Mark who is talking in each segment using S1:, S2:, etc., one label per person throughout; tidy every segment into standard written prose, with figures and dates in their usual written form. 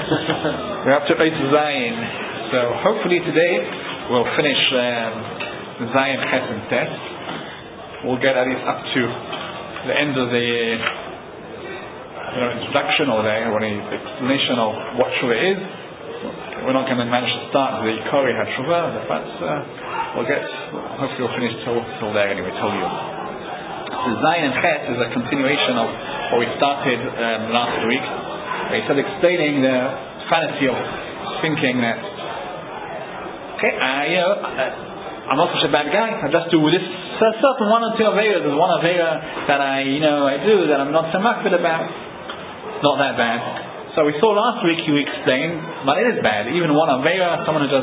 S1: We're up to Eis Zayin. So hopefully today we'll finish Zayin Ches and Tes. We'll get at least up to the end of the introduction or the explanation of what Shuvah is. We're not going to manage to start the Kori HaShuvah, but hopefully we'll finish till there anyway, till you. So Zayin and Ches is a continuation of what we started last week. He started explaining the fantasy of thinking that I'm not such a bad guy. I just do this certain one or two averas. There's one avera that I do that I'm not so makbid about. Not that bad. So we saw last week he explained, but it is bad. Even one avera, someone who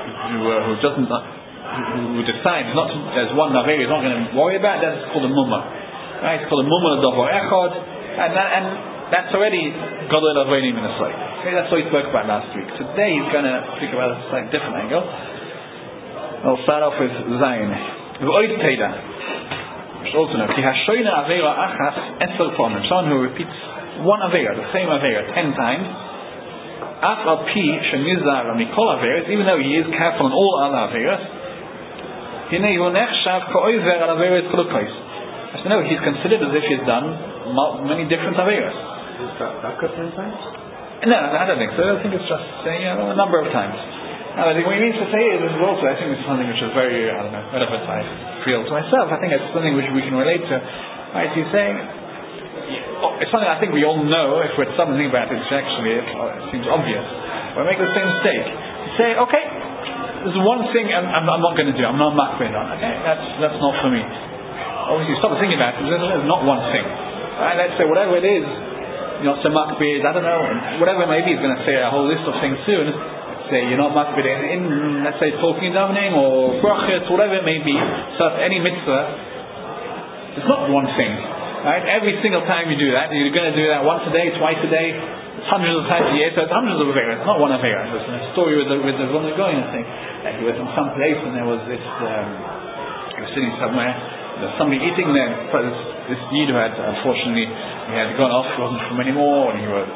S1: decides not to, there's one avera he's not going to worry about. That's called a mumma. Right? It's called a mumma l'dover echad, and that's already Gadol Avonim in a slate. Okay, that's what he spoke about last week. Today he's going to speak about a slightly different angle. I'll start off with Zayin. V'oid Teda. You should also know, Ki hashoyna avera achas esel pamim. Someone who repeats one avera, the same avera, 10 times. Af al pi shenizar mikol averas, even though he is careful on all other averas. Hinei hu nechshav ka'oiver al averas kulukais. As you know, he's considered as if he's done many different averas.
S2: Is that 10 times?
S1: No, I don't think so. I think it's just a number of times. Now, what he means to say is also, I think this is something which is very, relevant, I feel to myself. I think it's something which we can relate to. Right? He's saying, it's something I think we all know, if we're something about it, actually it seems obvious. But I make the same mistake. You say, okay, there's one thing I'm not going to do, I'm not makbid on, okay? That's not for me. Obviously, you stop thinking about it, there's not one thing. Right? Let's say, whatever it is, so makbid, I don't know, whatever it may be, he's going to say a whole list of things soon. Say you're not makbid in, let's say, talking in davening or brachas, whatever it may be. So any mitzvah, it's not one thing. Right? Every single time you do that, you're going to do that once a day, twice a day, hundreds of times a year. So it's hundreds of averas. It's not one avera. There's a story with the woman going and saying that he was in some place and there was this. He was sitting somewhere. There's somebody eating there. This Yid who had, unfortunately, he had gone off. He wasn't from anymore, and he was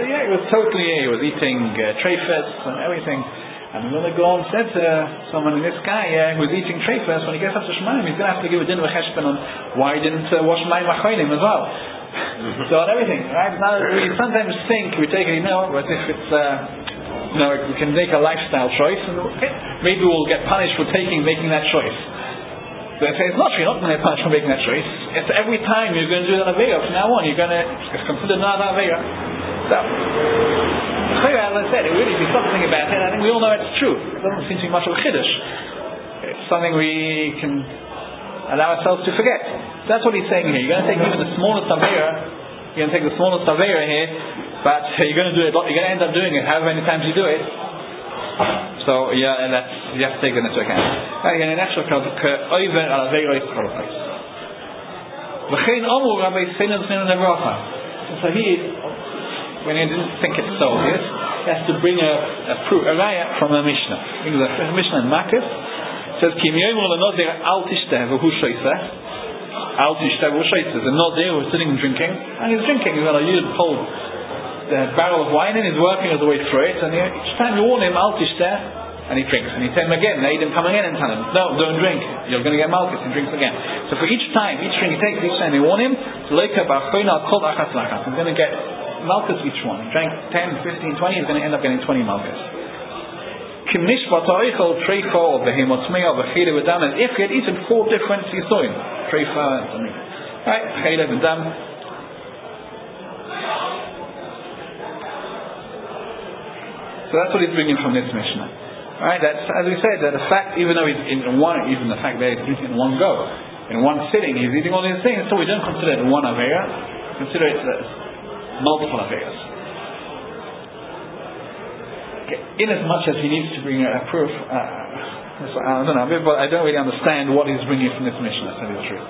S1: he was eating treifas and everything. And the Gaon said to someone in this guy who was eating treifas, when he gets up to Shemaim, he's going to have to give a din v'cheshbon on why he didn't wash mayim achronim as well. So on everything, right? Now we sometimes think we take it, as if it's we can make a lifestyle choice, and maybe we'll get punished for making that choice. But it's not, you're not going to get punished for making that choice. It's every time you're going to do that avera. From now on, it's considered another avera. So, as I said, if you stop thinking about it, I think we all know it's true. It doesn't seem to be much of a chiddush. It's something we can allow ourselves to forget. So that's what he's saying here. You're going to take even the smallest avera. You're going to take the smallest avera here, but you're going to do it. You're going to end up doing it however many times you do it. So you have to take that into account. Again, in actual case, over al avera is chorofais. V'chein amur Rabbi Seinan Seinan Nevracha. So when he didn't think it's so obvious, he has to bring a proof, a raya from a Mishnah. Brings a Mishnah in Makkas. Says, Ki miyomer l'noder al tishteh v'hu shoyseh. Al tishteh v'hu shoyseh. The noder who's sitting and drinking, and he's drinking. He's got a huge hold the barrel of wine and he's working his way through it, and each time you warn him, al tishteh, and he drinks, and you tell him again, Nadim come again and tell him, no, don't drink, you're going to get malchus, and drinks again. So for each drink he takes, each time they warn him, he's going to get malchus each one. He drank 10, 15, 20, he's going to end up getting 20 malchus. If he had eaten 4 different yisuim, treifa and something, right, chaylev and dam. So that's what he's bringing from this Mishnah. Right? That's, as we said, that the fact, even though he's even the fact that he's drinking in one go, in one sitting, he's eating all these things, so we don't consider it one avera, consider it multiple averas. Okay. In as much as he needs to bring a proof, I don't know, but I don't really understand what he's bringing from this Mishnah, to tell you the truth.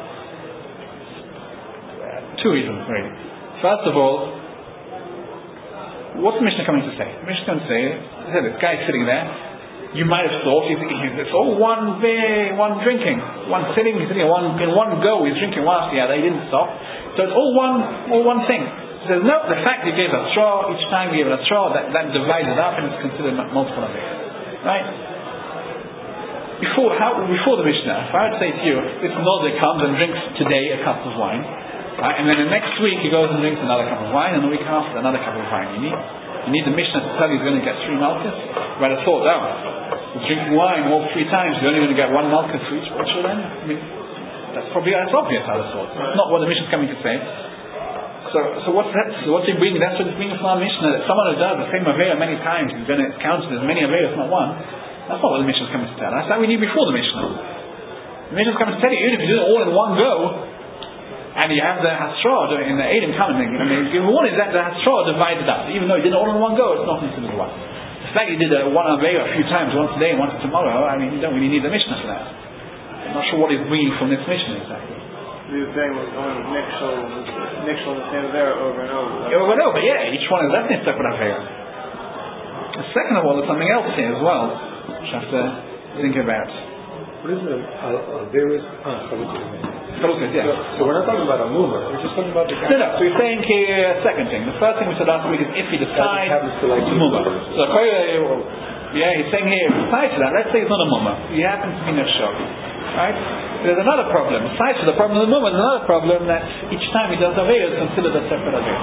S1: 2 reasons, really. First of all, what's the Mishnah coming to say? The Mishnah is going to say, this guy's sitting there, you might have thought it's all one drinking, one sitting, he's sitting in one go, he's drinking one after the other, he didn't stop. So it's all one thing. So says, no, the fact you gave a straw, each time you gave a straw, that divides it up and it's considered multiple averas. Right? Before the Mishnah, if I would say to you, this Nodeh comes and drinks today a cup of wine, right? And then the next week he goes and drinks another cup of wine, and the week after another cup of wine. You need the Mishnah to tell you he's going to get 3 malchus. You might have thought, he's drinking wine all 3 times, you're only going to get 1 malchus for each bottle then? I mean, that's obvious, I would have thought. That's not what the Mishnah is coming to say. So what's that? So what's he bringing? That's what he's bringing from our Mishnah, that someone who does the same avera many times, he's going to count it as many averas, not one. That's not what the Mishnah is coming to tell us. That's what we need before the Mishnah. The Mishnah is coming to tell you, even if you do it all in one go, and you have the Hasra in the Eidim coming, the one is that the Hasra divided up. Even though you did it all in one go, it's not considered one. The fact you did one avera a few times, once today and once tomorrow, you don't really need the Mishnah for that. I'm not sure what he's bringing from this Mishnah exactly.
S2: We were saying we're going Nixel the same avera over and over.
S1: Over and over, yeah. Each one is definitely a separate avera. Second of all, there's something else here as well, which I have to think about.
S3: What is the various
S1: Chalukot, yeah.
S3: So we're not talking about a mover, we're just talking about the guy.
S1: No, so we're saying here a second thing. The first thing we said last week is if he decides
S3: to like
S1: mover. So he's saying here, besides that, let's say it's not a mover. He happens to be nefshah. Right? There's another problem. Besides the problem of the mover, there's another problem that each time he does avera is considered a separate avera.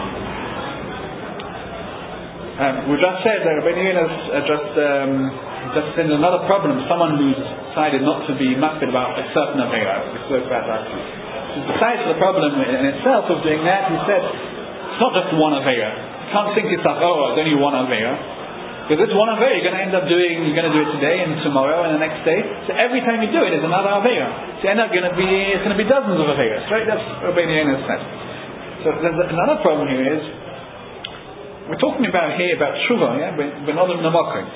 S1: We just said that Rabbi Yehuda just said another problem. Someone who's decided not to be makpid about a certain avera. We spoke about that. Besides the problem in itself of doing that, he said it's not just one avera. You can't think to yourself, it's only one avera. Because this one avera you're going to end up doing. You're going to do it today and tomorrow and the next day. So every time you do it is another avera. So you end up it's going to be dozens of averas. Right? That's what Rabbi Yehuda said. So there's another problem here is. We're talking about here about tshuva, yeah? We're not in the mockery.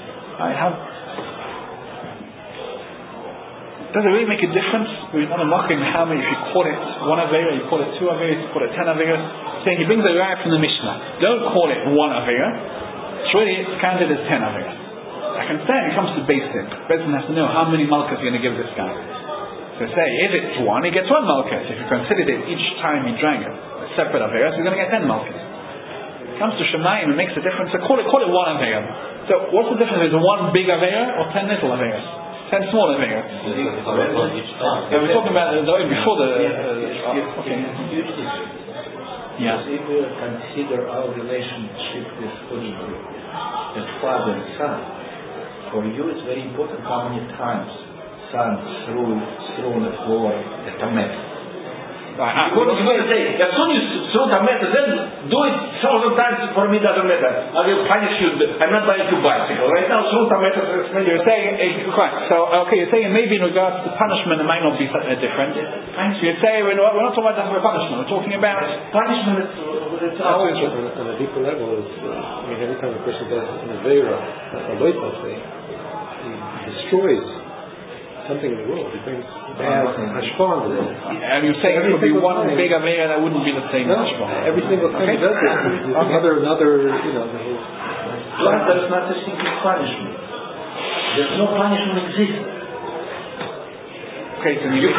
S1: Does it really make a difference? We're not in mockery how many, if you call it one avera, you call it 2 averas, you call it 10 averas. Saying he brings a raya from the Mishnah. Don't call it 1 avera. It's counted as 10 averas. I can understand it comes to Beis Din. Beis Din has to know how many malchus you're going to give this guy. So say, if it's 1, he gets 1 malchus. If you considered it each time he drank a separate avera, so he's going to get 10 malchus. Comes to Shemayim, it makes a difference. So call it 1 avera. So what's the difference? Is it 1 big avera or 10 little averas? 10 small averas. Yeah, we're talking about before the. Okay. Yeah.
S4: If we consider our relationship with Uri as father and son, for you it's very important how many times son threw on the floor at a mess.
S1: Right.
S4: What is going to say? As soon as you throw the matter, then do it 1,000 times. For me, doesn't matter. I will punish you. I'm not buying you bicycle right now. Throw the matter.
S1: You're saying right. So you're saying maybe in regards to punishment, it might not be different. So you're saying we're not talking about that for punishment. We're talking about
S4: punishment.
S3: On a deeper level, every time a person does an avera, a loipa say, he destroys something in the world. He brings bad hashpah in the world.
S1: And you're saying it could be one big avera that wouldn't be the same hashpah.
S3: Every single time he does it, another, the whole.
S4: Plus, there is not a single punishment. There's no punishment exists.
S1: Okay, so you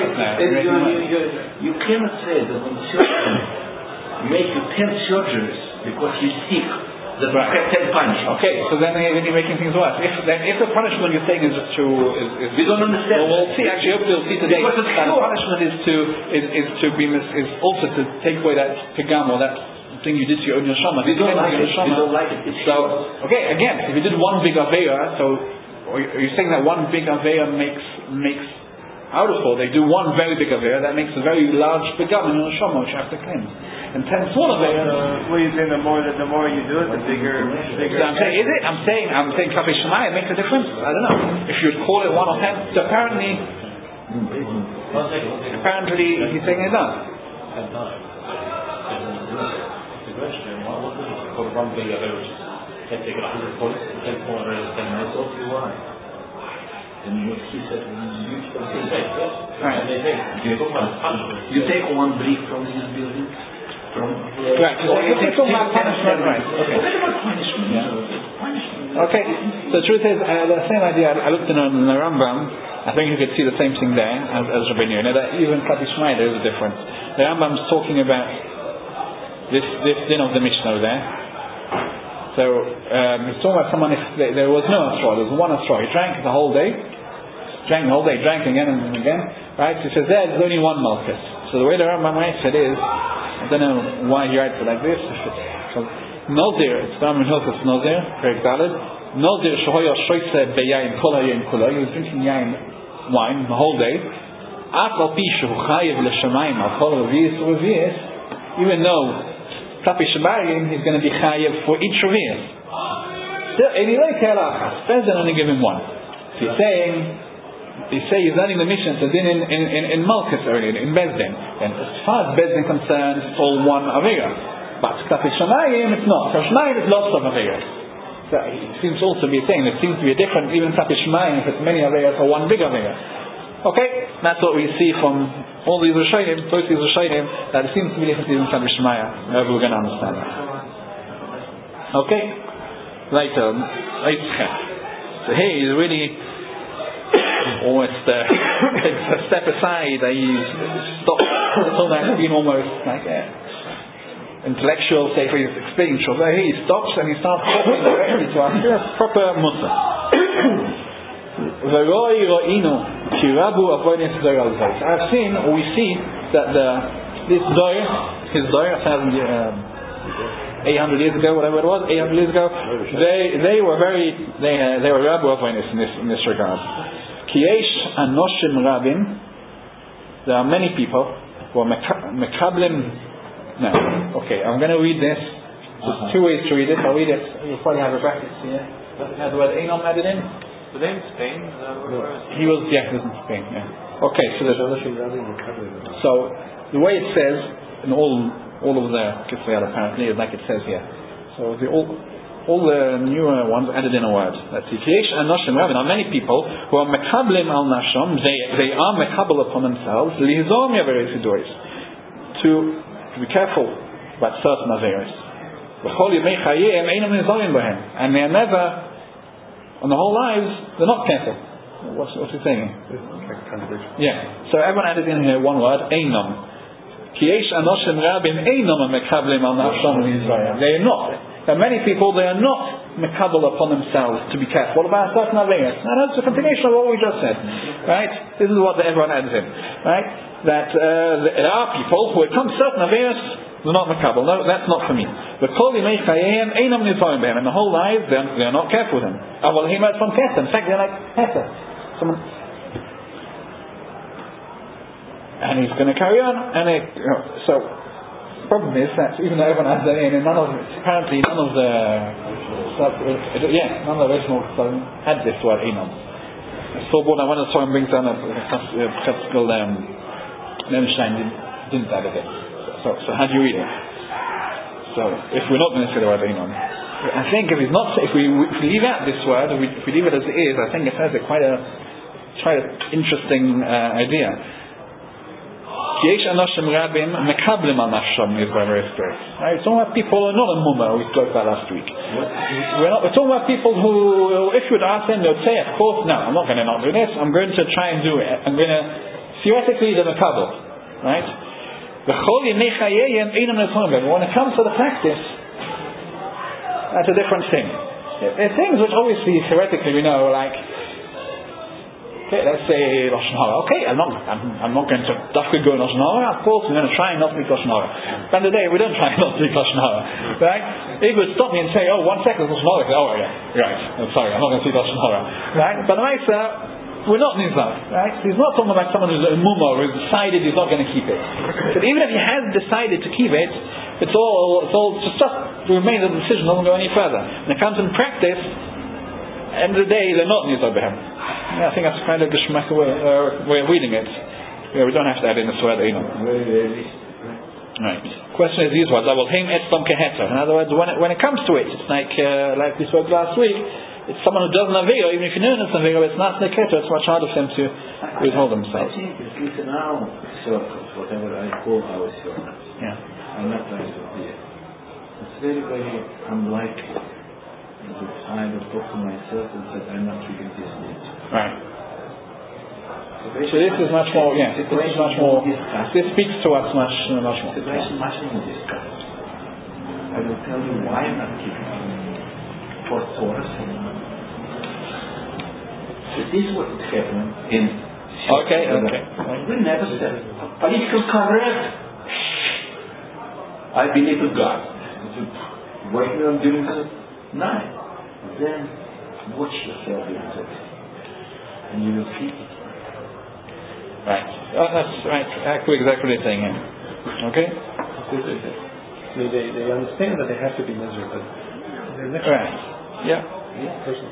S4: cannot say that when surgeon make you 10 surgeries because you're sick, that right. You have 10 punishments.
S1: Okay, so then you're making things worse. If the punishment you're saying is just to
S4: we don't understand.
S1: Well, we'll see. Actually, we'll see today. That the punishment is also to take away that pigam or that thing you did to your own neshama.
S4: We don't like it. We don't like it.
S1: Okay, again, if you did one big avera, so you're saying that one big avera makes out of all, they do one very big avera that makes a very large pigam in your neshama which you have to cleanse. And 10 small averas.
S2: What are you saying? The more you do it, the bigger.
S1: So I'm saying, is it? I'm saying Kafei Shemai, it makes a difference. I don't know. If you'd call it 1 or 10, so apparently he's saying it does.
S5: The question, what is it called one big avera? Take 100 points, 10 small averas, 10 minutes. What do you want?
S4: And what he said was beautiful.
S1: Right.
S4: You take one brick from this building.
S1: Right. Let's talk about punishment. Right. Okay.
S4: Forget about punishment.
S1: Yeah. Okay. So the truth is, the same idea. I looked in the Rambam. I think you could see the same thing there as Rabbi Yehuda. That even Kafei Shemai there is a difference. The Rambam's talking about this din of the Mishnah over there. So he's talking about someone if there was no straw, there was one straw. He drank the whole day, drank again and again. Right? So he says there's only one malchus. So the way the Rambam writes it is, I don't know why he writes it like this. Nozir, it's Rambam Hilchos Nozir, Perek Daled. Nozir shehoya shoyse beyayin kol hayom kula. He was drinking yain, wine, the whole day. Af al pi shehu chayev l'shamayim al kol revi'is, even though Klapi Shabayim, he's going to be chayev for each revi'is. Still, anyway, kelachas. Bezdin only give him one. So he's learning the Mishnah, so then in Malchus earlier, in Bezdin. And as far as Bezdin concerned, it's all one avera. But Klapi Shamayim, it's not. Klapi Shamayim is lots of averas. So it seems also to be saying there seems to be a difference, even Klapi Shamayim, if it's many averas or one big avera. Okay, that's what we see from all these Rishonim, both these Rishonim, that it seems to be different even from Shemaya. We're going to understand that. Okay, later, so here he's really almost takes a step aside. He stops until that's been almost like intellectual, say for his explaining. So here he stops and he starts talking directly to us. Proper Musa. I've seen, or we see, that this Doir, his Doir, 800 years ago, whatever it was, 800 years ago, they were Rabu Avonis in this regard. Kiesh Anoshim Rabin, there are many people who are Mekablim. No, okay, I'm going to read this. There's two ways to read it. I'll read it. You'll probably have a bracket here. Does it have the word Einom added in?
S5: But then Spain,
S1: he was in Spain. Yeah. Okay, so the way it says in all of the Kisayat apparently is like it says here. So all the newer ones added in a word. That's it. There are many people who are mekablim al nasham. They are mekabel upon themselves. Lihzom yaveres to be careful about certain averes. And they are never. On the whole lives, they're not careful. What's he saying? Yeah. So everyone added in here one word, Einom. Kiesh Anoshim Rabim Einom Mekablim al Nafsham Israel. They are not. There are many people, they are not Mekabel upon themselves to be careful. What about certain averas? Now that's a continuation of what we just said. Right? This is what everyone adds in. Right? That there are people who, when it comes to certain averas, they're not makabel. No, that's not for me. But kol yimei chayim einam nizorim behem. And the whole life, they're not careful with them. Well, he might from Kesem. In fact, they're like Kesem. And he's going to carry on. And so, the problem is that even though everyone has that in, apparently none of the original had this word einam. So, when one of the Torah brings down a classical Nemstein didn't add it. So how do you read it? So if we're not going to say the word Einon, I think if we leave out this word, if we leave it as it is, I think it has quite an interesting idea. Kiesh Anoshim Rabim Mekablim al Nafsham is by very spirit. Right? It's talking about people who are not a mumma we spoke about last week. We're talking about people who, if you would ask them, they would say, of course, no, I'm not going to not do this. I'm going to try and do it. I'm going to theoretically do the Mekabel. Right? When it comes to the practice, that's a different thing. There are things which obviously theoretically we know, like, okay, let's say Lashon Hara. Okay, I'm not going to dafka go Lashon Hara. Of course, we're going to try and not speak Lashon Hara. But the day we don't try and not speak Lashon Hara, right? If you would stop me and say, "Oh, 1 second, Lashon Hara," oh yeah, right. I'm sorry, I'm not going to speak Lashon Hara, right? But the Ma'aser, we're not Nizar, right? He's not talking about someone who's a mumma who's decided he's not going to keep it. But even if he has decided to keep it, it's all just remains a decision, doesn't go any further. When it comes in practice, end of the day, they're not Nizar Behem. Yeah, I think that's kind of the Shemaka way of reading it. Yeah, we don't have to add in the word Einon. Right. Question is these words. I will him etzlam keheter. In other words, when it comes to it, it's like we spoke last week. It's someone who doesn't avera, even if you know it's avera, it's not neketer, it's much harder for them to withhold themselves.
S4: I think it's in our circles, whatever I call our circles.
S1: Yeah.
S4: I'm not trying to be. It's very, very unlikely that I will talk to myself and say I'm not keeping this need.
S1: Right. So this is much more, this speaks to us much more.
S4: It's much more discussed. will tell you why I'm not keeping it. For Torah's sake. So this is what is happening in
S1: Okay.
S4: We never said political correct. I believe in God. Why are you doing this? No. Then watch yourself in it. And you will see it.
S1: Right. Oh, that's right. Exactly what you're saying here. Okay?
S3: They understand that they have to be measured, but they're never.
S1: Right. Yeah.
S3: Personally.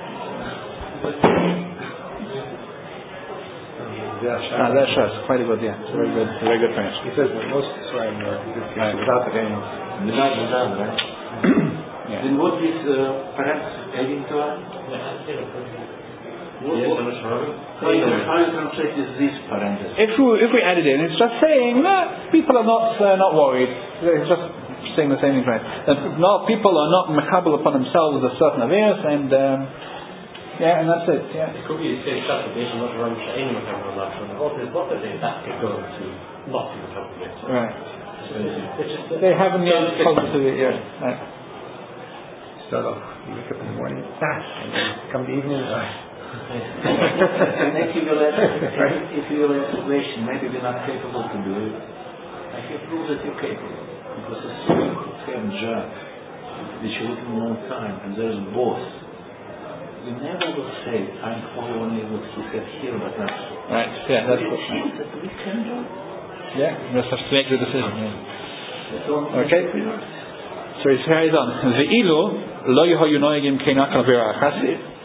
S1: That's quite a good, yeah. It's a very good finish.
S3: He says that most Israel are
S1: Right.
S3: without the gain.
S4: Without, right?
S1: Yeah.
S4: Then what is perhaps adding to it? How you translate this parenthesis?
S1: If we add it in, it's just saying people are not worried. It's just saying the same thing, right? No, people are not mechabel upon themselves a certain averes, and and that's it. Yeah.
S5: It could be a case that they should not run to any mechanical lab. What is what they that could go to not be mechanical.
S1: Right.
S5: It's just
S1: They haven't yet come to it. Yeah. Right.
S3: Start off, you wake up in the morning, and then come the evening,
S4: And if you will explanation, maybe we're not capable to do it. I can prove that you're capable. Because a certain job which you're looking a long time, and there's a boss. You never will say, I'm following what he said here, but not here.
S1: Right. Yeah. That's
S4: It
S1: good.
S4: seems that we can do it.
S1: Yeah. We just have to make the decision. Yeah. Okay. So it carries on. Ve'ilu lo yehoyu noegim keinakal v'rachas.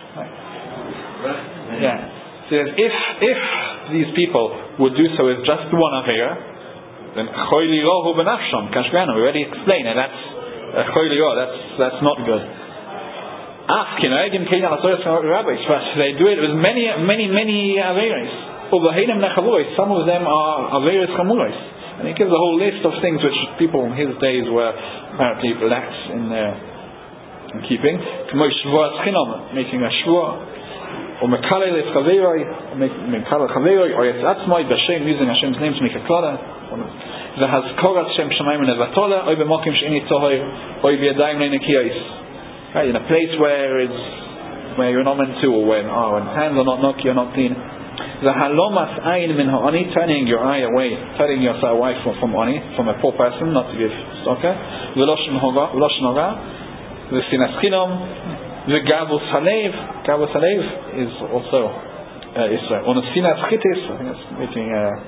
S1: Yeah. So if these people would do so with just one avera, then choyli rohu benafsham kashganu. We already explained it. That's choyli rohu. That's not good. But they do it with many averas. Some of them are averas chamuros. And he gives a whole list of things which people in his days were apparently lax in keeping. Making a shvua. Or mekalel es chaveroi, mekalel chaveroi, or it's atzmoi b'Hashem, using Hashem's name to make a klala. V'hazkorat Shem Shamayim nevatola, or b'mokim she'ini tohoi, or b'yadayim le'nekiyos. Right, in a place where you're not meant to, or when hands are not noki, you're not clean. V'halomas ayin min ha'ani, turning your eye away, turning yourself away from ani, from a poor person, not to give tzedakah. V'loshen hora, v'sinas chinom. The Gavus Halev is also on a Sinas Chitis. I think it's making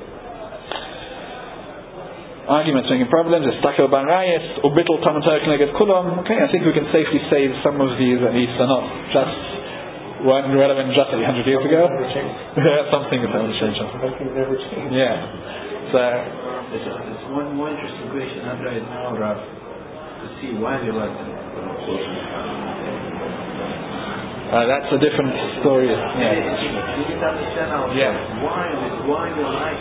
S1: arguments, making problems. It's Takel Barayes, Ubitl Tamatarek Neged Kulam. Okay, I think we can safely say some of these at least are not just weren't relevant just 800 years ago. Something has never changed.
S3: Something never changed.
S1: Yeah. So
S4: it's one more interesting question right now, Rav, to see why we like
S1: that's a different story.
S4: Yeah. You didn't understand ourselves.
S1: Yeah.
S4: Why we like.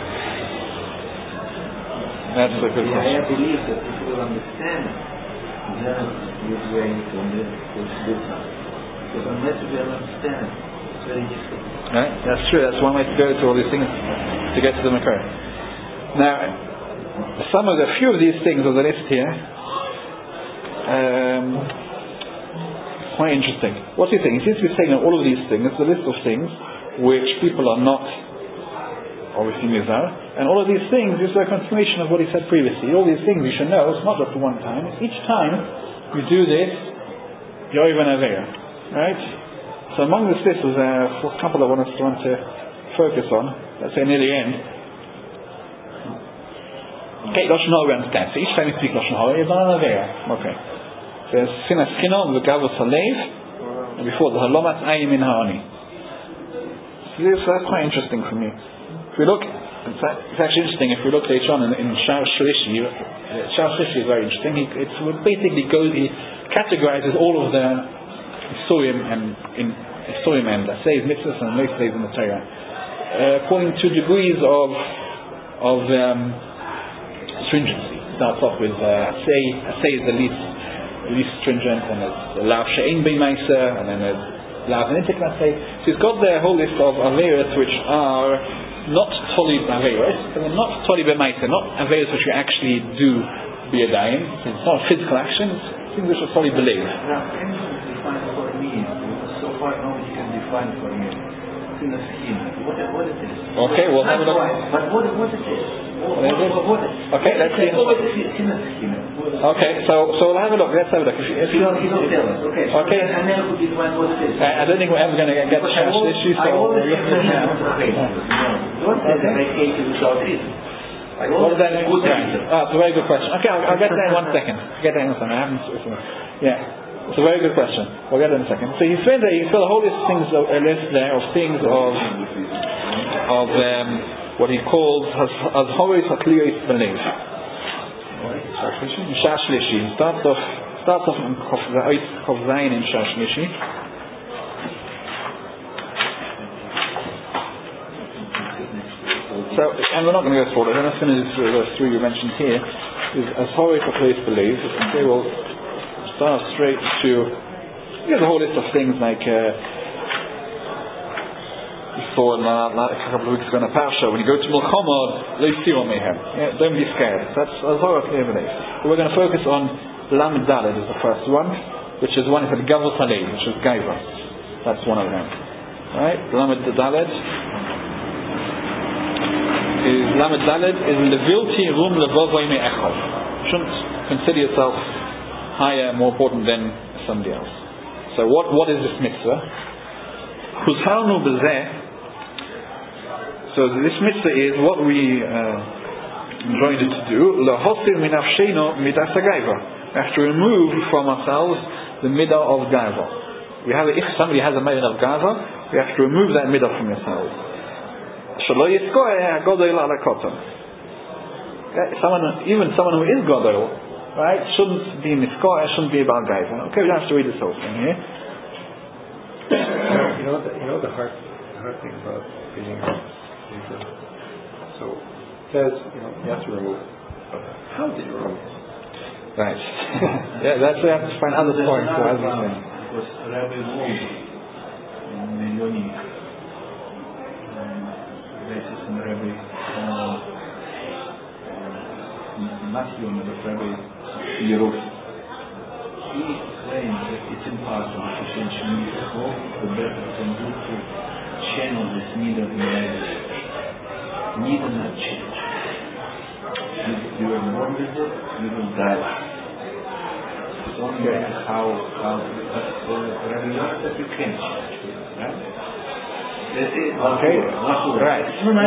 S1: That's a good question.
S4: I believe that if you will understand, then this way from this to do something. Because unless you will understand, it's very difficult.
S1: Right? That's true. That's one way to go to all these things to get to the Makar. Now, a few of these things on the list here. Quite interesting. What's he saying? He seems to be saying that all of these things, it's a list of things which people are not obviously mizar, and all of these things is a confirmation of what he said previously. All these things you should know, it's not just one time. Each time you do this, you're even avera. Right? So among this list, there's a couple I want to focus on, let's say near the end. Okay, Lashon Hara we understand. So each time you speak Lashon Hara, you're not an avera. Okay. There's Sinas Chinom, the Gavus Halev, and before the Halomas Ayin Min Ha'ani. So that's quite interesting for me. If we look, it's actually interesting. If we look later on in Shar Shlishi, Shar Shlishi is very interesting. He categorizes all of the Isurim and Asayis, Mitzvahs, and Moisés in the Torah according to degrees of stringency. It starts off with Asay is the least stringent, and there's Lav She'ein Bei Meiser, and then there's Lav Nitik, let's say. So he's got their whole list of Averas which are not Toli Averas, but they're not Toli Bei Meiser, not Averas which we actually do biyadayim. It's not a physical action. It's things which are solely believed.
S4: Can you define for me? So far, nobody can define for me. What it is?
S1: Okay, we'll have a look.
S4: But what it is?
S1: Okay, let's see. Okay, so we'll have a look. Let's have a look. If you don't
S4: tell us. Okay. I never could define what it is.
S1: I don't think we're ever going to get the issue. So
S4: we'll look at it now. Don't say that I hate you without reason.
S1: What is that? It's a very good question. Okay, I'll get that in 1 second. It's a very good question. We'll get it in a second. So he's saying that he's got a whole list of things, a list there of things of what he calls Azhoris Hakliyos Belief. Shashlishi. Starts off in Kov Zayin in Shashlishi. So, and we're not going to go through all of them. I'm just going to do those three we mentioned here. Is Azhoris Hakliyos Belief. Okay, we'll start straight to a whole list of things like we saw a couple of weeks ago in a parsha, when you go to Milchama, don't be scared. That's Azhara clear belief. We're going to focus on Lamed Daled is the first one, which is one called Gavul Talei, which is Gaiva. That's one of them. Right? Lamed Daled is Levilti Rum Levavoy Me'echov. Shouldn't consider yourself higher, more important than somebody else. So what is this mitzvah? Huzharnu b'zeh. So this mitzvah is what we enjoined it to do. Lahosir minafsheno midas hagaiva. We have to remove from ourselves the midah of gaiva. If somebody has a midah of gaiva, we have to remove that midah from yourselves. Shelo yiskoeh hagodol ala koton. Even someone who is godol, right, shouldn't be miskoeh, shouldn't be about gaiva. Okay, we don't have to read this whole thing here.
S3: You know the hard thing about reading. So it says, you have to remove. How did you remove?
S1: Right. That's we have to find other points.
S4: Because Rabbi Wolf in Yoni, basis in Rabbi not Yoni, but Rabbi Yeruf. He claims that it's impossible to change mitzvah. The best we can do to channel this need of humanity. Need will not change. You are born with it, you will die. It's only how Rabbi Yonah that you can change, right?
S1: Okay, right.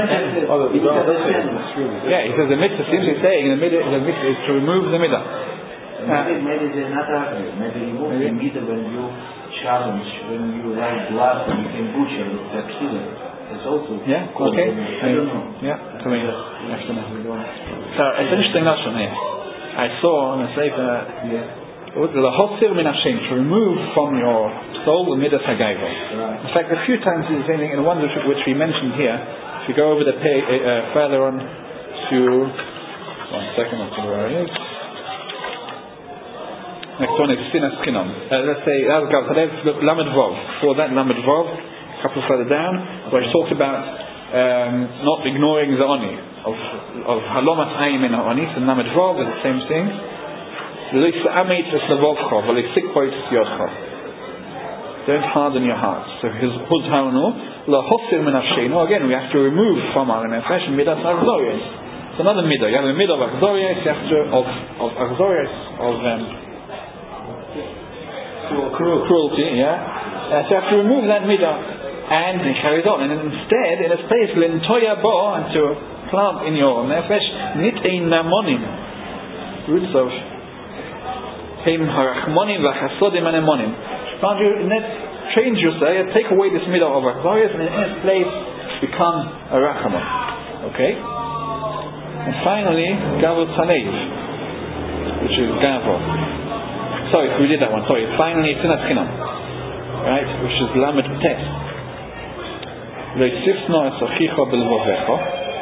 S1: He says the mitzvah seems to be saying the mitzvah is to remove the midah.
S4: Maybe they're not arguing. Maybe you remove the midah when you challenge, when you write blood, and you can butcher it, that's killer. It's also
S1: okay.
S4: I don't know.
S1: So it's an interesting notion here. I saw on the Sefer the Hosir min Hashem, to remove from your soul the midas hagaiva. In fact, a few times it's the same thing in the one which we mentioned here. If you go over the page further on to 1 second, I'll see where it is. Next one is Sinas Kinon. Let's say that was Lamed Vov. Before that, Lamed Vov. Couple further down, where he talks about not ignoring the oni of halomas ayim in oni. So Lamed Vov is the same thing. Don't harden your heart. So his huzharnu lahosir min nafshenu. Again, we have to remove from our nefesh midas achzorius. It's another midah. You have a midah of achzorius. You have to of achzorius of cruelty. So you have to remove that midah. And he carries on, and instead, in its place, lintoya bo, and to plant in your nefesh nit'ein namonim, roots of him harachmonim v'chasodim anemonim. Change yourself, take away this middle of achzorius, and in its place become a rachamon. Okay. And finally, gavul taleiv, which is gavul. Sorry, we did that one. Sorry. Finally, sinat chinam, right, which is lamed tes. Leisifno es achicha belvovecha.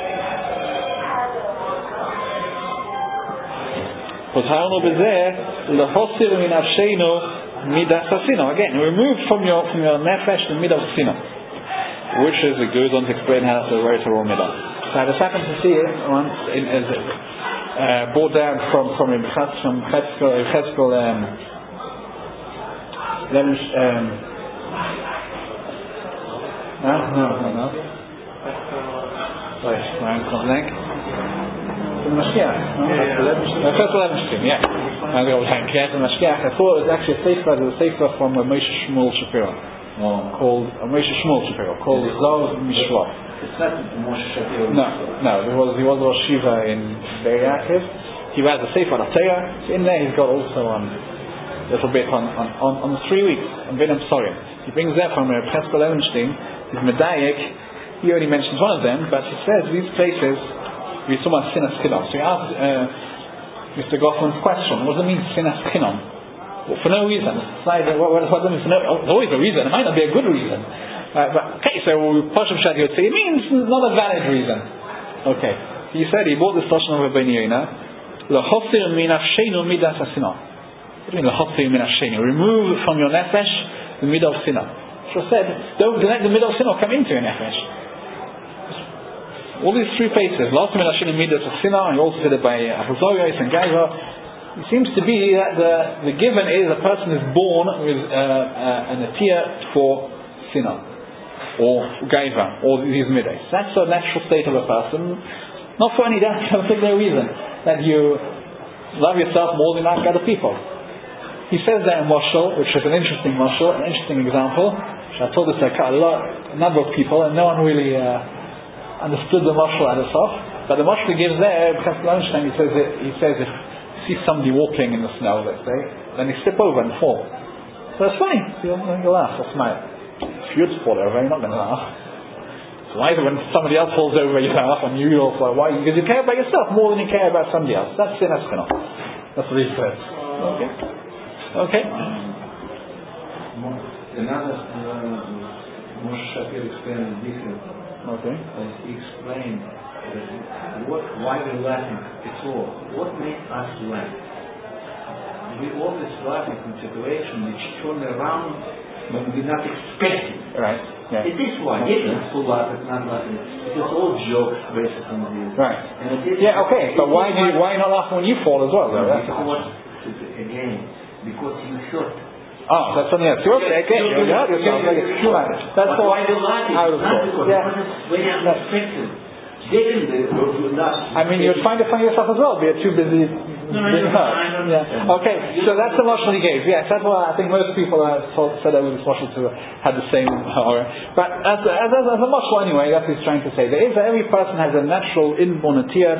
S1: Hozharnu bezeh lehosir min nafshenu midas hasina. Again, remove from your nefesh the midah of sinah, which is it goes on to explain how to write a raw midah. So I just happened to see it once brought down from Cheskel no. Wait, Ryan comes back. The Mashiach. Cheskel Levenstein, yeah. And the old Hank, yeah, the Mashiach. I thought it was actually a sefer from Moshe Shmuel Shapiro. Called Moshe Shmuel Shapiro, called Zav Mishra.
S4: It's not Moshe Shapiro.
S1: No. He was Rosh Shiva in Be'er Yaakov. He has a sefer on Torah. In there, he's got also a little bit on 3 weeks on Vinam Sorim. He brings that from Cheskel Levenstein. He's Medayek. He only mentions one of them, but he says these places we saw about Sinas Chinom. So he asked Mr. Goffman's question: what does it mean Sinas Chinom? Well, for no reason. What does it mean? There's always a reason. It might not be a good reason. But okay, so Pashup Shad would say it means not a valid reason. Okay. He said he bought the Lashon of Ben Yehuda. L'chosir min nafsheinu midas hasinah. What do you mean l'chosir min nafsheinu? Remove from your nefesh the midah of sinah. So said, don't let the midah of sinah come into your nefesh. All these three places, last min nafsheinu midas of sinah, and he also said it by Achazorios and Gaiva. It seems to be that the given is a person is born with an atiyah for sinah or gaiva or these middays. That's the natural state of a person, not for any particular reason that you love yourself more than like other people. He says that in Moshel, which is an interesting Moshel, an interesting example. I told this to a number of people, and no one really understood the Moshel at its off. But the Moshel he gives there, Cheskel Levenstein, he says if see somebody walking in the snow, let's say, then they slip over and fall. So it's funny. You'll laugh or smile. If you'd fall over, you're not going to laugh. So either when somebody else falls over, you laugh, and you also why? Because you care about yourself more than you care about somebody else. That's Sinas Chinom. That's what he says. Okay.
S4: Another Moshe Shapiro explained different.
S1: Okay.
S4: He explained why we're laughing at all. What makes us laugh? We always laugh in situations which turn around when we're not expecting.
S1: Right. Yeah.
S4: It is why. It is to laugh, it's not laughing. It is all jokes based on this.
S1: Right.
S4: And it is
S1: okay. But why not laugh when you fall as well? Though?
S4: Because you hurt.
S1: Oh, that's something else. You hurt yourself. That's
S4: why you're laughing.
S1: Out of course.
S4: Because it's very unexpected.
S1: I mean, you'd find it funny yourself as well, but you're too busy being hurt. Yeah. Okay, so that's the mashal he gave. Yes, that's why I think most people said over this mashal to had the same horror. But as a mashal anyway, that's what he's trying to say. Every person has a natural inborn atiyah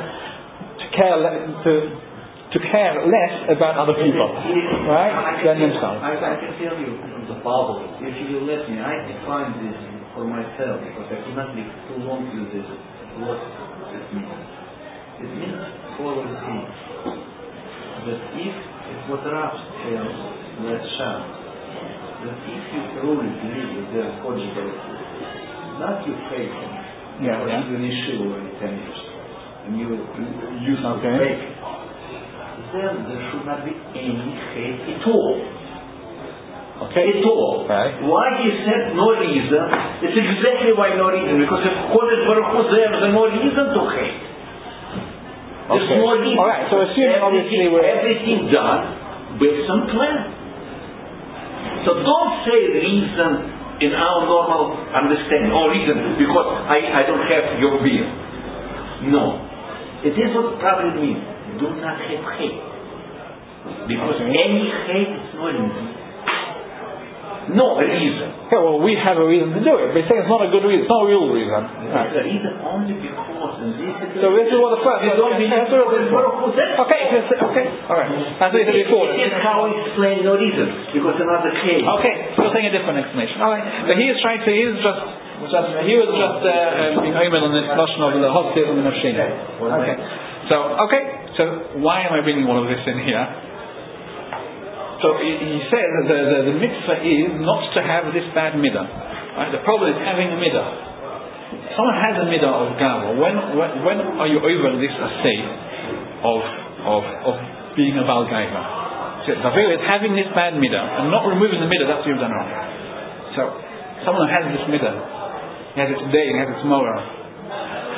S1: to care less about other people, right, than themselves.
S4: I can tell you the Bible. If you let me, I define this for myself because I could not live too long with this. What it means? It means following things. That if what Rav tells last Shab, that if you truly believe that there is conjugal, not your faith in it, or even Yeshiva when it's finished, and you use to faith, then there should not be any hate at all.
S1: Okay.
S4: At all.
S1: Right.
S4: Why he said no reason? It's exactly why no reason. Because if Kodesh Baruch Hu there's no reason to hate. There's no reason.
S1: Alright, so assuming obviously
S4: everything done with some plan. So don't say reason in our normal understanding. Or reason because I don't have your will. No. It is what probably means. Do not have hate. Because any hate is no reason. No reason.
S1: Okay, well, we have a reason to do it. But he's saying it's not a good reason. It's not a real reason.
S4: Right. The reason only because.
S1: So this is what the first. Okay. All right. As we said before.
S4: This is how we explain no reason. Because another case.
S1: Okay. Still saying a different explanation. All right. But he is trying to. He was just being omen on this notion of the hostil and the nafshina. Okay. So why am I bringing all of this in here? So he says that the mitzvah is not to have this bad midah. Right? The problem is having a midah. Someone has a midah of gava. When are you over this state of being a bal gaiva? So the view is having this bad midah and not removing the midah. That's what you've done wrong. So someone who has this midah, he has it today, he has it tomorrow.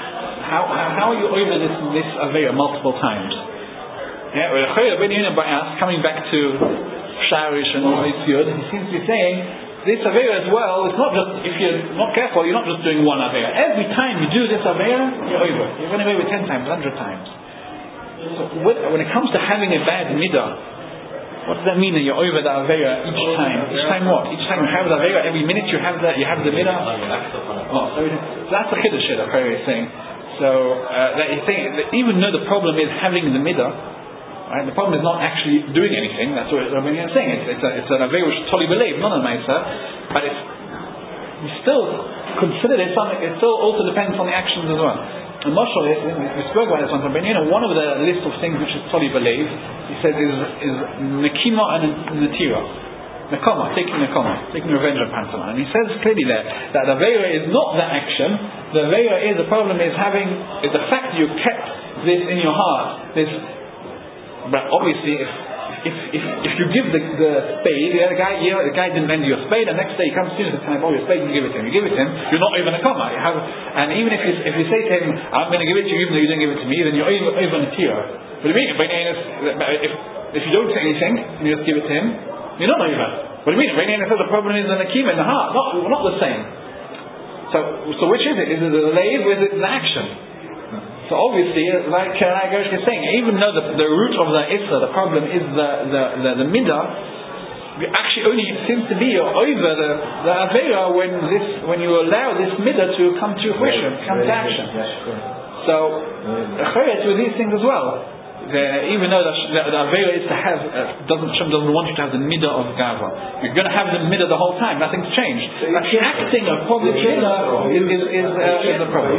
S1: how are you over this Aveira multiple times? Yeah, coming back to Sharish and Yud, he seems to be saying this Aveira as well. It's not just, if you're not careful, you're not just doing one Aveira. Every time you do this Aveira, you're over. You're going away with 10 times, 100 times. So when it comes to having a bad midah, what does that mean that you're over the Aveira each time? Each time what? Each time you have the Aveira, every minute you have the midah? So that's the Chiddush that Chayyim is saying. So that he's saying that even though the problem is having the midah, right, the problem is not actually doing anything. That's what Rabbi is saying. It's an Aveira which is totally believed, not a Maisa, but you still consider it something. It still also depends on the actions as well. And Moshe, we spoke about this one time, but one of the list of things which is totally believed, he says is Nekima and Natira. Nekoma, taking revenge on Pantalon. And he says clearly there that the Aveira is not the action. The Aveira is, the problem is the fact that you kept this in your heart. But obviously if you give the spade, the guy didn't lend you a spade, and the next day he comes to you and says, "Can I borrow your spade?" You give it to him. You're not even a comma. And even if you say to him, "I'm going to give it to you," even though you didn't give it to me, then you're over a tira. What do you mean? If you don't say anything and you just give it to him, you're not over. What do you mean? Rabbi says the problem is the nakima in the heart, not the same. So which is it? Is it the leiv or is it the action? So obviously, like Gersh is saying, even though the root of the Issa, the problem is the midah, you actually only seems to be over the Aveira when you allow this midah to come to fruition, come to action. So Chayet with these things as well. Even though the Aveira is to have, Hashem doesn't want you to have the midah of Gava. You're going to have the midah the whole time. Nothing's changed. But acting upon the midah is the problem.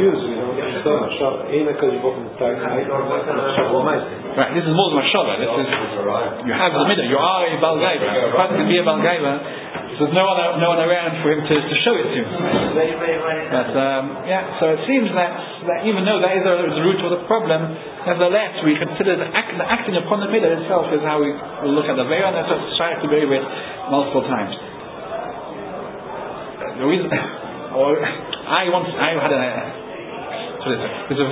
S1: Right, this is more than Mashava. You have the midah. You are a Balgaiva. A person can be a Balgaiva. There's no one around for him to show it to. But so it seems that even though that is the root of the problem, nevertheless we consider the acting upon the midah itself is how we will look at the Aveira, and that's what try to be with multiple times. The reason there's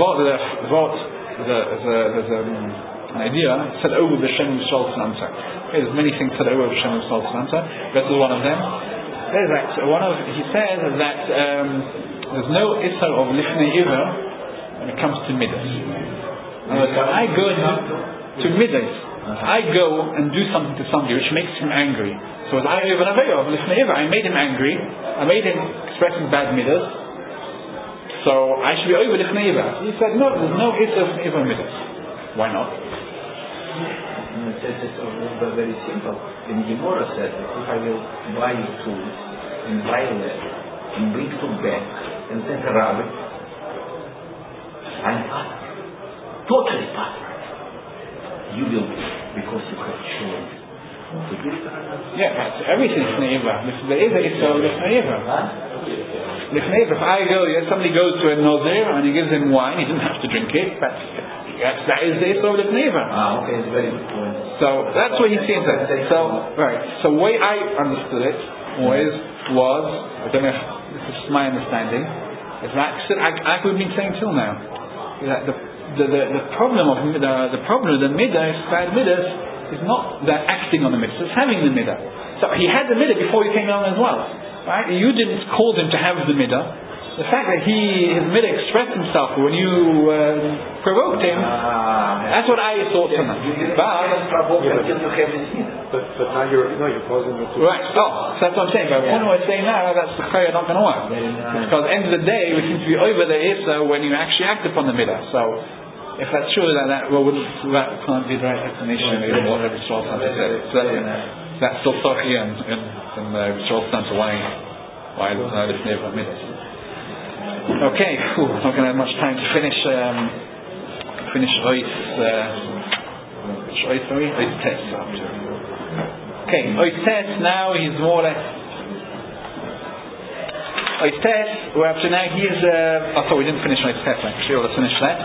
S1: an idea said over the Shem Yisrael Tzananta. There's many things said over the Shem Yisrael Tzananta. This is one of them. He says that there's no issur of lifnei iver when it comes to midas. When I go to midas, I go and do something to somebody which makes him angry. So as I over an aveira of lifnei iver, I made him angry. I made him expressing bad midas. So I should be over lifnei iver. He said no, there's no issur of iver midas. Why not?
S4: It's very simple. The Gemara said, if I will buy you tools and buy lead and bring to back and send a rabbit, I'm part. Totally part. You will be, because you have choice.
S1: Yeah, but everything is neighbor. There is a issur of neighbor. If somebody goes to a Nazir and he gives him wine, he doesn't have to drink it, but yes, that is the issur of neighbor.
S4: Okay, it's very good point.
S1: So that's what he sees it. So the way I understood it was I don't know if this is my understanding, is like we've been saying till now, that the problem of the midah, bad midas, is not the acting on the midah, it's having the midah. So he had the midah before he came along as well. Right? You didn't cause him to have the midah. The fact that his midah expressed himself when you provoked him, that's what I thought from that.
S3: But now you're causing him to...
S1: Right, so that's what I'm saying. But what we're saying now, that's the chayah not going to work. Because at the end of the day, we seem to be over the issa when you actually act upon the midah. So if that's true, that can't be the right explanation of what Rabbi Yisrael Santa said. So that's still talking in Rabbi Yisrael Santa why there's no listening of midas. Okay, not going to have much time to finish Ois Tes. Okay, Ois Tes now he's more or less Ois Tes, we're up to now he's we didn't finish Ois Tes actually, let's finish that.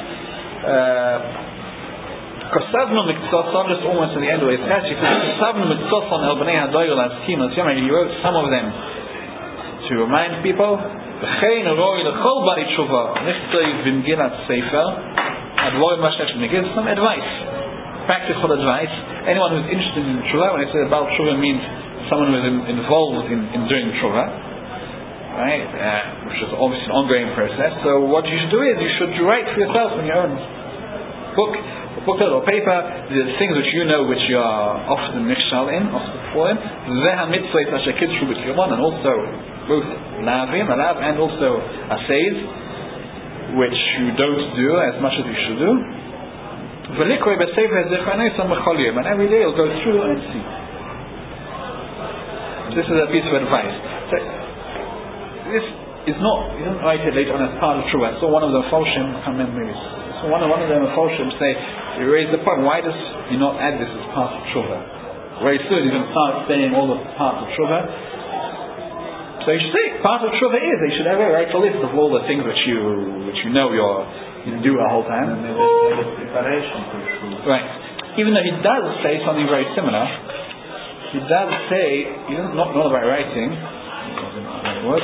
S1: Kosavnu Miktsoson, just almost at the end of Ois Tes, he says Kosavnu Miktsoson El Bnei HaDoyel As Kinos, he wrote some of them to remind people V'chein roi l'chol bali tshuva nichtoi v'mgilat sefer advorim mashnech negid. Some advice, practical advice. Anyone who's interested in tshuva, when I say about tshuva, means someone who is involved in doing tshuva, right? Which is obviously an ongoing process. So what you should do is you should write for yourself in your own booklet or paper the things which you know which you are often nichshal in, often fallen. And also both lavim, alav, and also assays, which you don't do as much as you should do. And every day you'll go through and see. This is a piece of advice. So, this is not, he doesn't write it later on as part of Truvah. So one of the Mephoshim, I can't remember this. So one of the Mephoshim say, he raised the point, why does he not add this as part of Truvah? Very soon he's going to start saying all the parts of Truvah. So you should say, part of Truvah is, they should have write a list of all the things which you know you do the whole time.
S4: Preparation for Truvah. Right.
S1: Even though he does say something very similar, he does say, he doesn't not about writing, it was,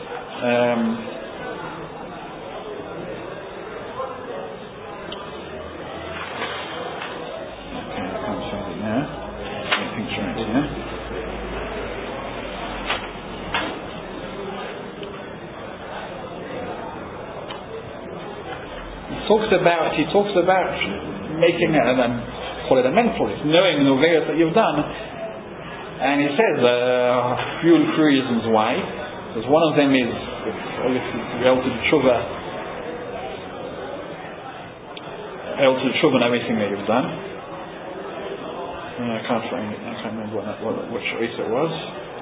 S1: He talks about making call it a mental list, knowing the various that you've done, and he says a few reasons why. Because one of them is obviously to be able to do tshuva, and everything that you've done. I can't find it. I can't remember which choice it was.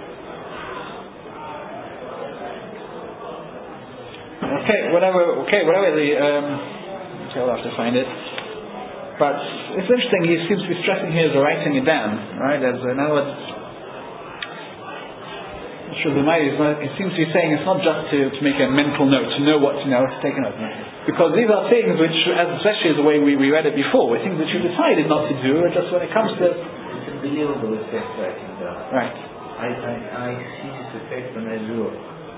S1: Whatever the. I'll have to find it. But it's interesting, he seems to be stressing here is writing it down, right? As in other words, it seems to be saying it's not just to make a mental note, to know what to know, to take a note. Because these are things which, especially the way we read it before, things that you decided not to do, just when it comes to...
S4: It's a believable effect writing down.
S1: Right.
S4: I see this effect when I do it.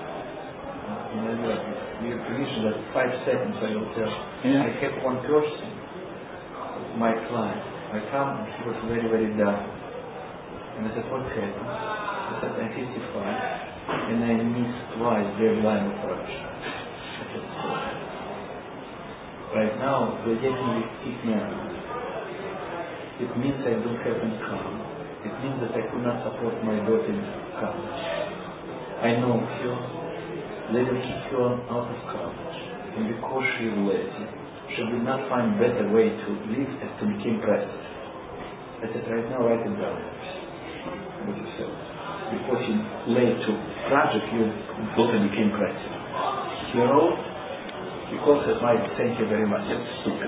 S4: Your permission that 5 seconds I will tell. I have one person, my client. I come and he was very, very down. And I said, what happened? I said, I'm 55 and I missed twice deadline approach. I said, so. Right now, they definitely kick me out. It means I don't have income. It means that I could not support my daughter in college. I know her. They will kick her out of college, and because she is lazy, she did not find better way to live as to become practice. I said, right now write it down. What you said. Because you late to project, your daughter became practice. He wrote, because it might thank you very much. It's stupid.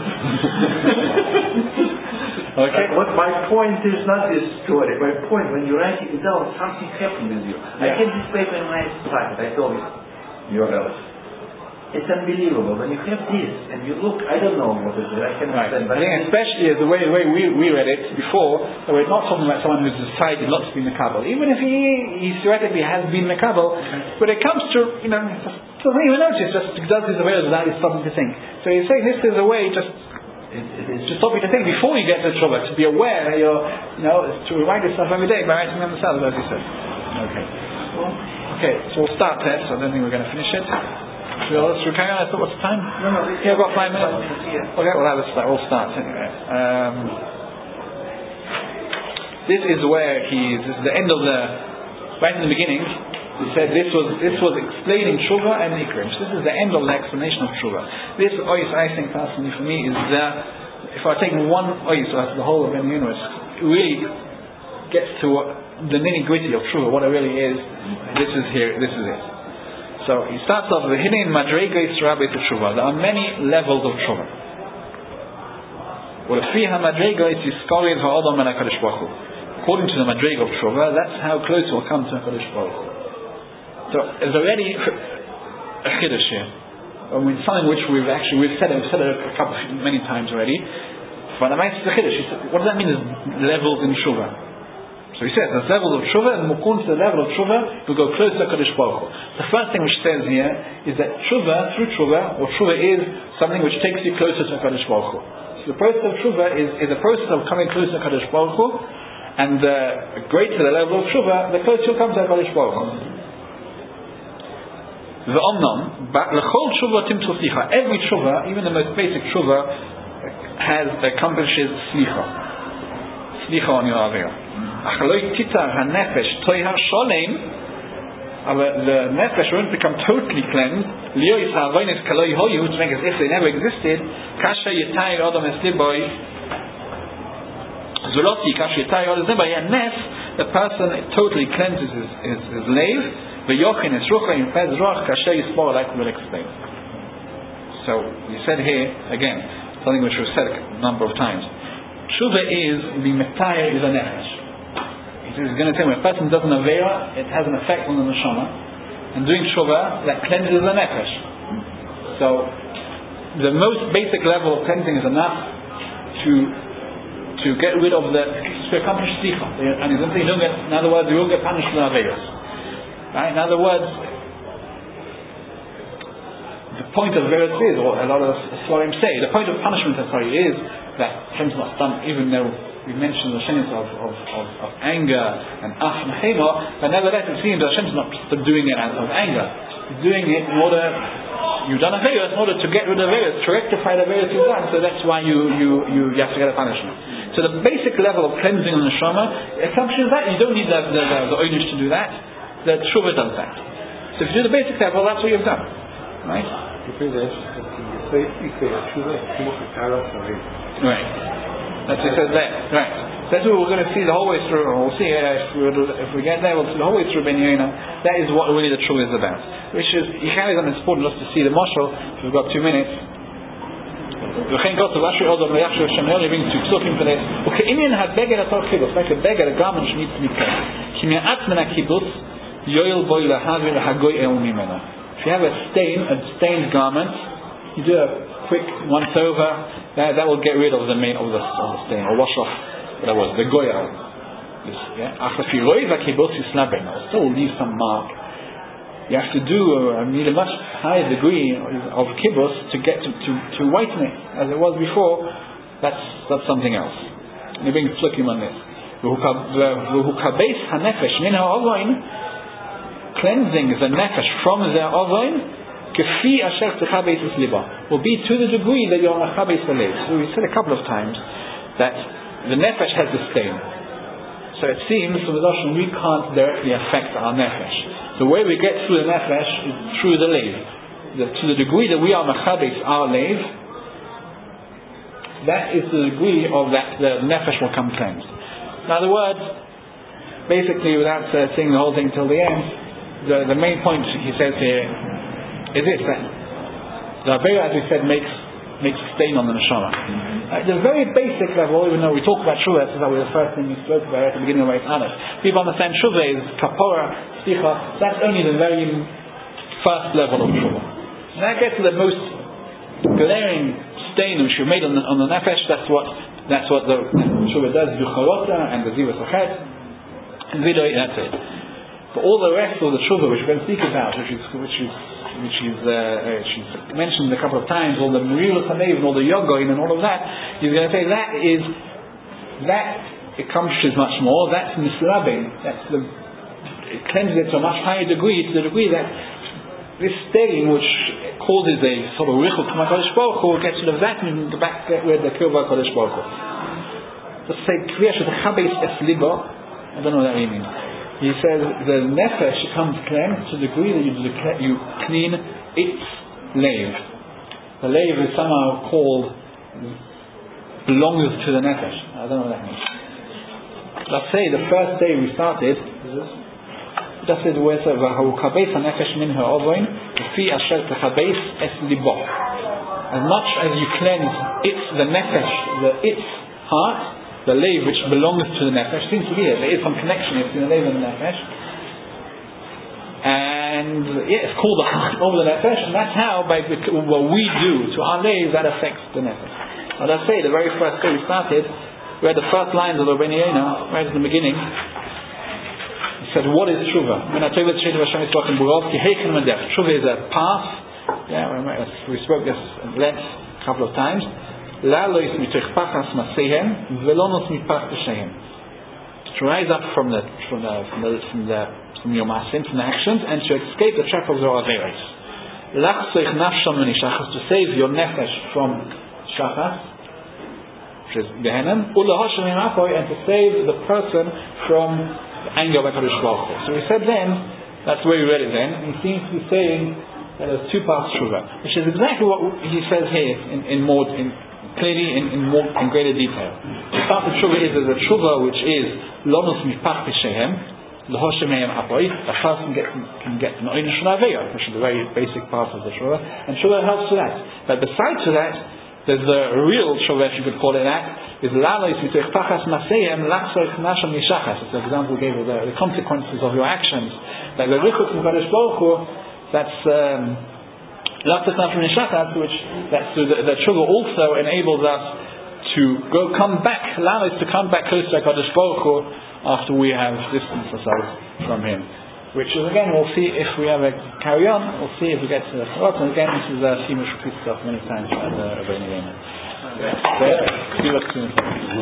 S1: Okay.
S4: What my point is not this story. My point, when you're writing it down, something happened with you. I had this paper in my pocket. I told you, you're relative. It's unbelievable. When you have this and you look, I don't know what it is. I can understand.
S1: But I think especially as the way we read it before, that we're not talking about someone who's decided not to be Mekabel. Even if he theoretically has been Mekabel, when it comes to, doesn't even notice, just does his awareness without stopping to think. So he's saying this is a way just stop you to think before you get to the trouble, to be aware that to remind yourself every day by writing them themselves, as you said. Okay, so we'll start there, so I don't think we're going to finish it. Should we carry on? I thought, what's the time?
S4: No,
S1: we've got 5 minutes. Okay, we'll start anyway. This is where this is the end of right in the beginning, he said this was explaining Tshuva and Ikrim. So this is the end of the explanation of Tshuva. This ois, I think personally for me, is if I take one ois out of the whole of Ben Yunus, it really gets to the nitty-gritty of Tshuva, what it really is. This is it. So he starts off with Hinin Madreigos Rabbi Tshuva. There are many levels of Tshuva. According to the Madreig of Tshuva, that's how close we'll come to HaKadosh Baruch Hu. So there's already a chiddush here. Something which we've said it many times already. But the chiddush, what does that mean? Is levels in Tshuva. So he says, there's levels of tshuva, and more to the level of tshuva, we go closer to Kadosh Baruch Hu. The first thing which says here is that tshuva, through tshuva, or tshuva is something which takes you closer to Kadosh Baruch Hu. So the process of tshuva is a process of coming closer to Kadosh Baruch Hu, and the greater the level of tshuva, the closer you come to Kadosh Baruch Hu. The omnom, but l'chol tshuva timtul slicha. Every tshuva, even the most basic tshuva, accomplishes slicha on your avera. Achaloi titar hanefesh toihar sholem, the nefesh won't become totally cleansed. Liois ha'avonis kaloi hoyu, to make as if they never existed. Kasha yitayir odom esliboy zuloti kasha yitayir odom esliboy. Unless the person totally cleanses his lave, v'yochin es rucha in pez ruach kasha yisbor, like we'll explain. So we said here again something which was said a number of times. Tshuva is the metayir is a nefesh. He's going to tell me, when a person does an avera, it has an effect on the neshama, and doing tshuva, that cleanses the nefesh. So, the most basic level of cleansing is enough to get rid of to accomplish slicha. And in other words, you won't get punished for the averas. Right? In other words, the point of averas is, or a lot of Svarim say, the point of punishment, is that Hashem's not done, even though we mentioned the shenis of anger and af and chema, but nevertheless it seems that Hashem's not doing it out of anger. He's doing it in order, you've done averas in order to get rid of averas, to rectify the averas you've done, so that's why you have to get a punishment. So the basic level of cleansing on the neshama accomplishes that. You don't need the oynish to do that. The tshuva does that. So if you do the basic level, that's what you've done. Right? Right. That's what it says there. Right. That's what we're going to see the whole way through. We'll see if we get there. We'll see the whole way through Ben Yehuda. That is what really the truth is about. Which is, you can't even important just to see the mashal. We've got 2 minutes. V'chein kotzov ashri odom le'yachshav Hashem Le'oli brings 2 psukim for this. Uke'inyan ha'beged ator kibbutz, like a beged, a garment which needs to be cleansed. Ki me'at min ha'kibbutz yoyel boi lahavi lahagoy el mimeno. If you have a stained garment, you do a quick once over. That will get rid of the stain, or wash off whatever the goya. If you will still leave some mark. You have to need a much higher degree of kibbutz to get to whiten it, as it was before. That's something else. And you bring psukim on this. Cleansing the nefesh from the ovain. Kefi asher tchabeis liba will be to the degree that you are mechabeis lev. So we said a couple of times that the nefesh has the stain. So it seems from the Lashon we can't directly affect our nefesh. The way we get through the nefesh is through the lev. To the degree that we are mechabeis our lev, that is the degree of that the nefesh will come cleansed. In other words, basically, without saying the whole thing till the end, the main point he says here is this, that the avera, as we said, makes a stain on the neshama. At the very basic level, even though we talk about tshuva, that's the first thing we spoke about at the beginning of Reis Aleph. People understand tshuva is kapora, slicha. That's only the very first level of tshuva. And that gets to the most glaring stain which you made on the nefesh. That's what the tshuva does. Ducharota and the zivas achet and vidoi. That's it. But all the rest of the tshuva which we're going to speak about, which is she's mentioned a couple of times, all the Merilas HaNev and all the Yogoin and all of that, he's going to say that accomplishes much more. That's mislabing. It cleanses it to a much higher degree, to the degree that this stain which causes a sort of richuk from HaKadosh Baruch Hu gets rid of that and get rid of the Kirva HaKadosh Baruch Hu. Just say Kriya Shetachabeis Es Libo. I don't know what that really means. He says the nefesh becomes cleansed to the degree that you clean its lave. The lave is somehow belongs to the nefesh. I don't know what that means. Let's say the first day we started, just said where it says v'haukabeis hanefesh min ha'ovoin v'fi asher techabeis es libo. As much as you cleanse the nefesh, its heart, the lave which belongs to the nefesh, seems to be there is some connection between the lave and the nefesh, and it's called the heart of the nefesh, and that's how by what we do to our lave that affects the nefesh. As I say, the very first day we started, we had the first lines of the Ben Yehuda right at the beginning. said, what is tshuva? Tshuva is a path. Yeah, we spoke this at length a couple of times. Tshuva is up from your masim, from the actions, and to escape the trap of the averos. To save your nefesh from shachas, which is Gehenna, and to save the person from the anger of HaKadosh Baruch Hu. So we said then, that's the way we read it then, and he seems to be saying that there's two parts of tshuva, which is exactly what he says here in greater detail. The part of tshuva is a tshuva which is lonus mipach b'shehem, l'hoshem mehem apoy. A person can get an oinish naveya, which is the very basic part of the tshuva, and tshuva helps with that. But besides that, there's the real tshuva, if you could call it that, is lalois mitoich pachas masehem lachsoich nasham yishachas. It's the example we gave of the consequences of your actions. Like the richut from Kadosh Baruch Hu, that's lachsoich nasham yishachas, which that's the tshuva also enables us to come back close to Kadosh Baruch Hu after we have distanced ourselves from Him. Which is, again, we'll see if we ever carry on, we'll see if we get to the Chorot. And again, this is a theme which repeats itself many times by the Rebbeinu Yonah.